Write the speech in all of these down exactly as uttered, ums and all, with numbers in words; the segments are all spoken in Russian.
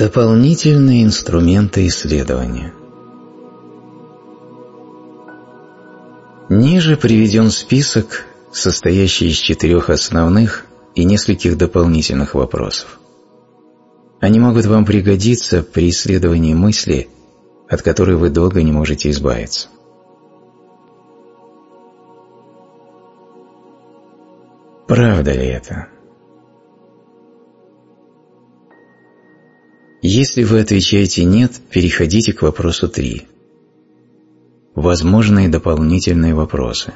Дополнительные инструменты исследования. Ниже приведен список, состоящий из четырех основных и нескольких дополнительных вопросов. Они могут вам пригодиться при исследовании мысли, от которой вы долго не можете избавиться. Правда ли это? Если вы отвечаете «нет», переходите к вопросу три. Возможные дополнительные вопросы.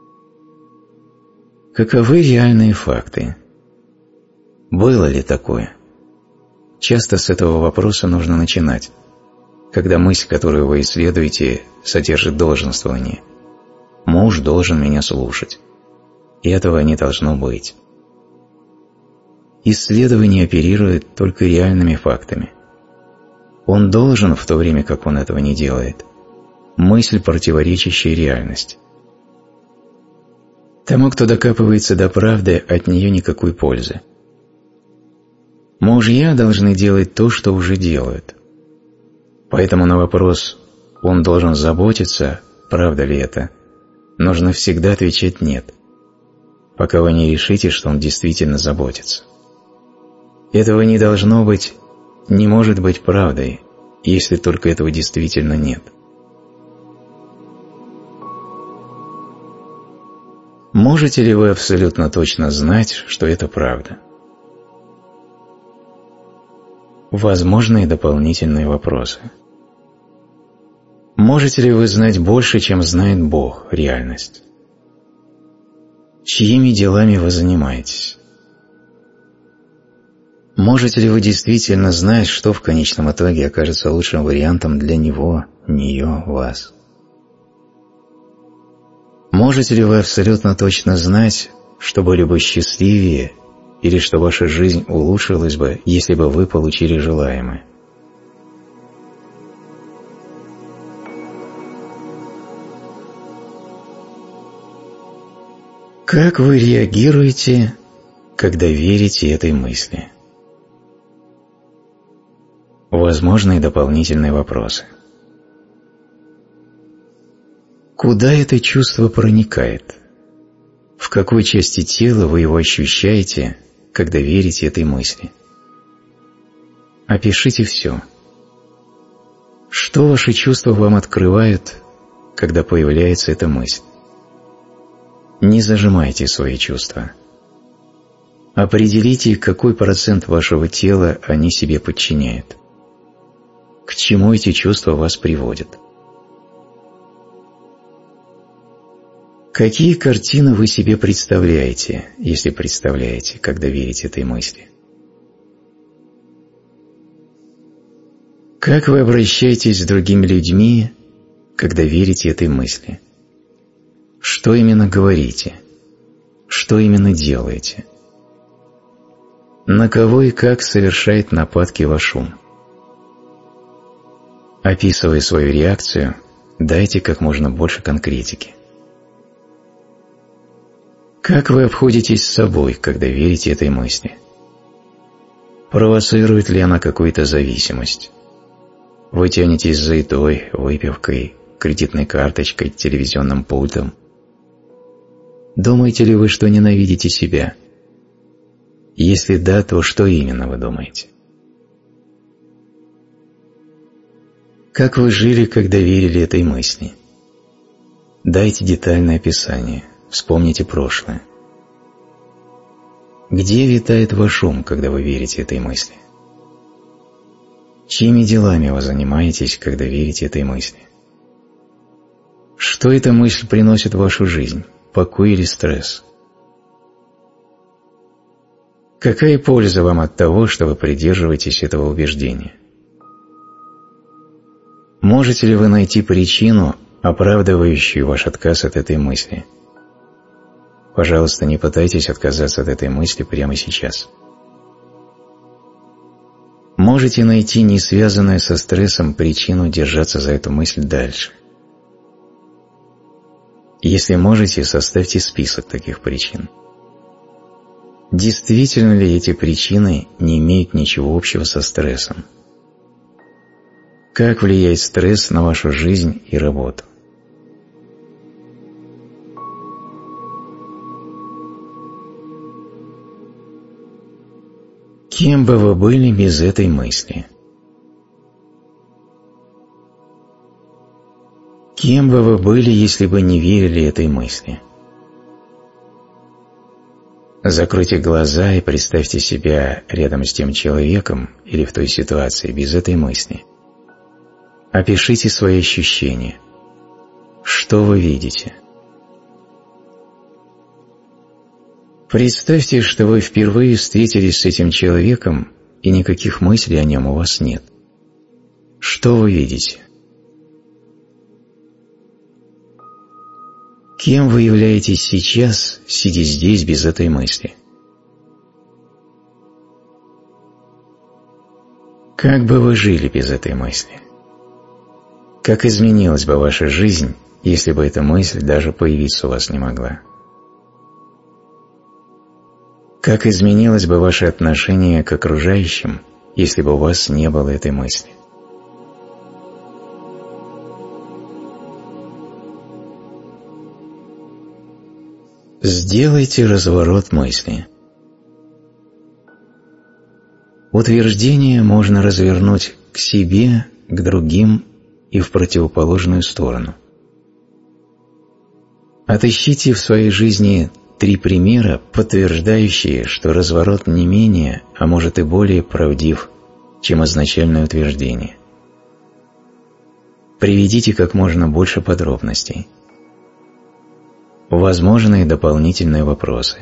Каковы реальные факты? Было ли такое? Часто с этого вопроса нужно начинать, когда мысль, которую вы исследуете, содержит долженствование. Муж должен меня слушать. И этого не должно быть. Исследование оперирует только реальными фактами. Он должен, в то время как он этого не делает, мысль, противоречащая реальности. Тому, кто докапывается до правды, от нее никакой пользы. Мужья должны делать то, что уже делают. Поэтому на вопрос «он должен заботиться», правда ли это, нужно всегда отвечать «нет», пока вы не решите, что он действительно заботится. Этого не должно быть, не может быть правдой, если только этого действительно нет. Можете ли вы абсолютно точно знать, что это правда? Возможные дополнительные вопросы. Можете ли вы знать больше, чем знает Бог, реальность? Чьими делами вы занимаетесь? Можете ли вы действительно знать, что в конечном итоге окажется лучшим вариантом для него, нее, вас? Можете ли вы абсолютно точно знать, что были бы счастливее или что ваша жизнь улучшилась бы, если бы вы получили желаемое? Как вы реагируете, когда верите этой мысли? Возможные дополнительные вопросы. Куда это чувство проникает? В какой части тела вы его ощущаете, когда верите этой мысли? Опишите все. Что ваши чувства вам открывают, когда появляется эта мысль? Не зажимайте свои чувства. Определите, какой процент вашего тела они себе подчиняют. К чему эти чувства вас приводят? Какие картины вы себе представляете, если представляете, когда верите этой мысли? Как вы обращаетесь с другими людьми, когда верите этой мысли? Что именно говорите? Что именно делаете? На кого и как совершает нападки ваш ум? Описывая свою реакцию, дайте как можно больше конкретики. Как вы обходитесь с собой, когда верите этой мысли? Провоцирует ли она какую-то зависимость? Вы тянетесь за едой, выпивкой, кредитной карточкой, телевизионным пультом? Думаете ли вы, что ненавидите себя? Если да, то что именно вы думаете? Как вы жили, когда верили этой мысли? Дайте детальное описание, вспомните прошлое. Где витает ваш ум, когда вы верите этой мысли? Чьими делами вы занимаетесь, когда верите этой мысли? Что эта мысль приносит в вашу жизнь, покой или стресс? Какая польза вам от того, что вы придерживаетесь этого убеждения? Можете ли вы найти причину, оправдывающую ваш отказ от этой мысли? Пожалуйста, не пытайтесь отказаться от этой мысли прямо сейчас. Можете найти не связанную со стрессом причину держаться за эту мысль дальше. Если можете, составьте список таких причин. Действительно ли эти причины не имеют ничего общего со стрессом? как влияет стресс на вашу жизнь и работу. Кем бы вы были без этой мысли? Кем бы вы были, если бы не верили этой мысли? Закройте глаза и представьте себя рядом с тем человеком или в той ситуации без этой мысли. Опишите свои ощущения. Что вы видите? Представьте, что вы впервые встретились с этим человеком, и никаких мыслей о нем у вас нет. Что вы видите? Кем вы являетесь сейчас, сидя здесь без этой мысли? Как бы вы жили без этой мысли? Как изменилась бы ваша жизнь, если бы эта мысль даже появиться у вас не могла? Как изменилось бы ваше отношение к окружающим, если бы у вас не было этой мысли? Сделайте разворот мысли. Утверждение можно развернуть к себе, к другим и в противоположную сторону. Отыщите в своей жизни три примера, подтверждающие, что разворот не менее, а может и более правдив, чем изначальное утверждение. Приведите как можно больше подробностей. Возможные дополнительные вопросы.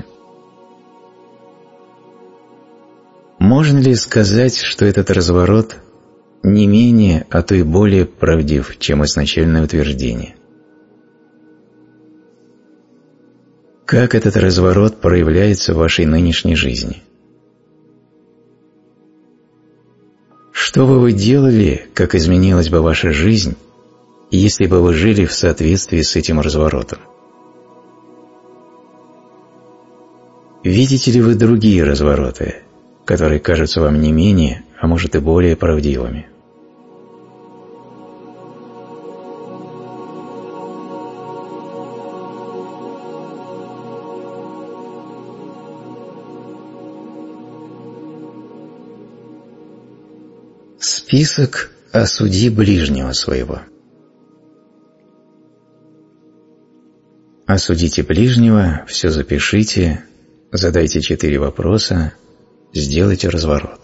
Можно ли сказать, что этот разворот не менее, а то и более правдив, чем изначальное утверждение? Как этот разворот проявляется в вашей нынешней жизни? Что бы вы делали, как изменилась бы ваша жизнь, если бы вы жили в соответствии с этим разворотом? Видите ли вы другие развороты, которые кажутся вам не менее, а может и более правдивыми? Список «Осуди ближнего своего». Осудите ближнего, все запишите, задайте четыре вопроса, сделайте разворот.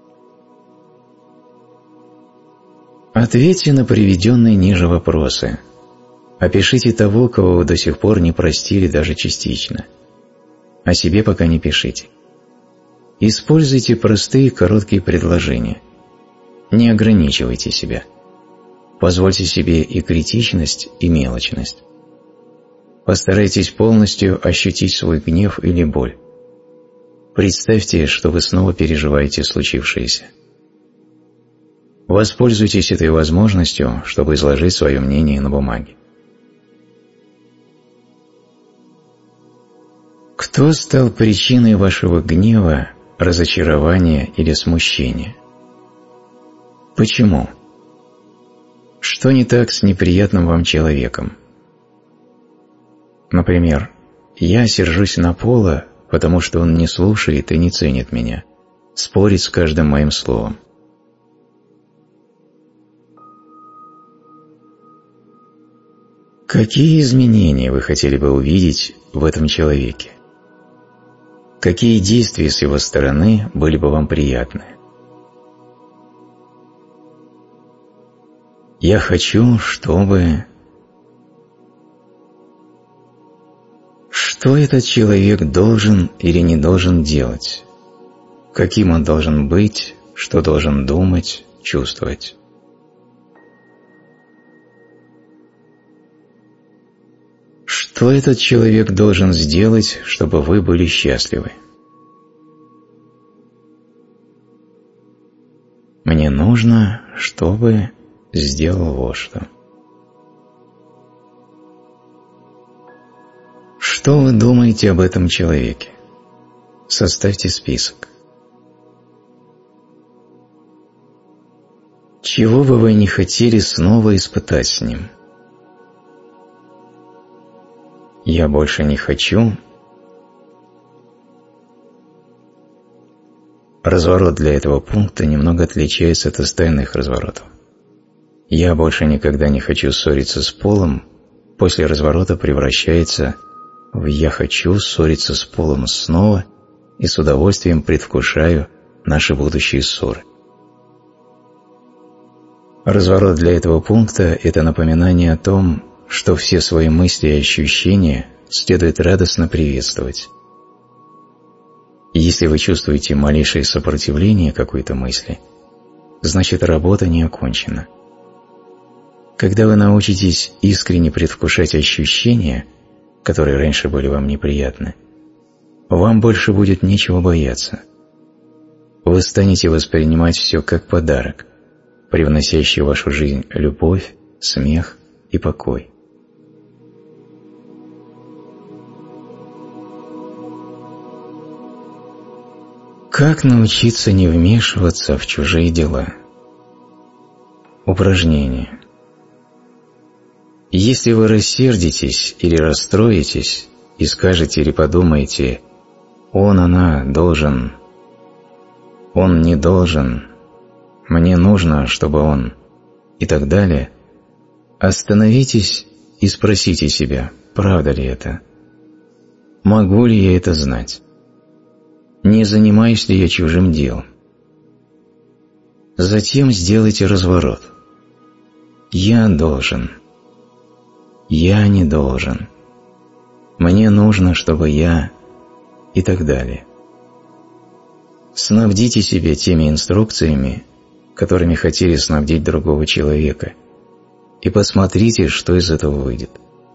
Ответьте на приведенные ниже вопросы. Опишите того, кого вы до сих пор не простили даже частично. О себе пока не пишите. Используйте простые короткие предложения. Не ограничивайте себя. Позвольте себе и критичность, и мелочность. Постарайтесь полностью ощутить свой гнев или боль. Представьте, что вы снова переживаете случившееся. Воспользуйтесь этой возможностью, чтобы изложить свое мнение на бумаге. Кто стал причиной вашего гнева, разочарования или смущения? Почему? Что не так с неприятным вам человеком? Например, я сержусь на Пола, потому что он не слушает и не ценит меня, спорит с каждым моим словом. Какие изменения вы хотели бы увидеть в этом человеке? Какие действия с его стороны были бы вам приятны? Я хочу, чтобы... Что этот человек должен или не должен делать? Каким он должен быть, что должен думать, чувствовать? Что этот человек должен сделать, чтобы вы были счастливы? Мне нужно, чтобы сделал вот что. Что вы думаете об этом человеке? Составьте список. Чего бы вы не хотели снова испытать с ним? Я больше не хочу. Разворот для этого пункта немного отличается от остальных разворотов. Я больше никогда не хочу ссориться с Полом после разворота превращается в «я хочу ссориться с Полом снова и с удовольствием предвкушаю наши будущие ссоры». Разворот для этого пункта – это напоминание о том, что все свои мысли и ощущения следует радостно приветствовать. Если вы чувствуете малейшее сопротивление какой-то мысли, значит работа не окончена. Когда вы научитесь искренне предвкушать ощущения, которые раньше были вам неприятны, вам больше будет нечего бояться. Вы станете воспринимать все как подарок, привносящий в вашу жизнь любовь, смех и покой. Как научиться не вмешиваться в чужие дела? Упражнение. Если вы рассердитесь или расстроитесь и скажете или подумаете «он, она должен», «он не должен», «мне нужно, чтобы он» и так далее, остановитесь и спросите себя, правда ли это? Могу ли я это знать? Не занимаюсь ли я чужим делом? Затем сделайте разворот. Я должен. Я не должен. Мне нужно, чтобы я... и так далее. Снабдите себя теми инструкциями, которыми хотели снабдить другого человека, и посмотрите, что из этого выйдет.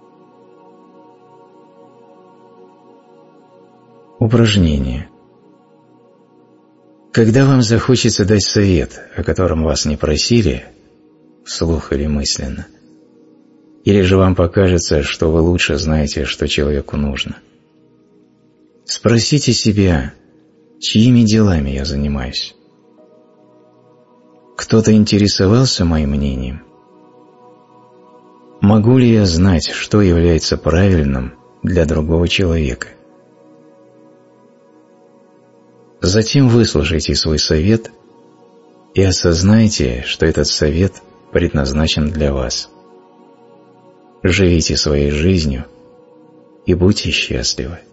Упражнение. Когда вам захочется дать совет, о котором вас не просили, вслух или мысленно, или же вам покажется, что вы лучше знаете, что человеку нужно, спросите себя, чьими делами я занимаюсь. Кто-то интересовался моим мнением? Могу ли я знать, что является правильным для другого человека? Затем выслушайте свой совет и осознайте, что этот совет предназначен для вас. Живите своей жизнью и будьте счастливы.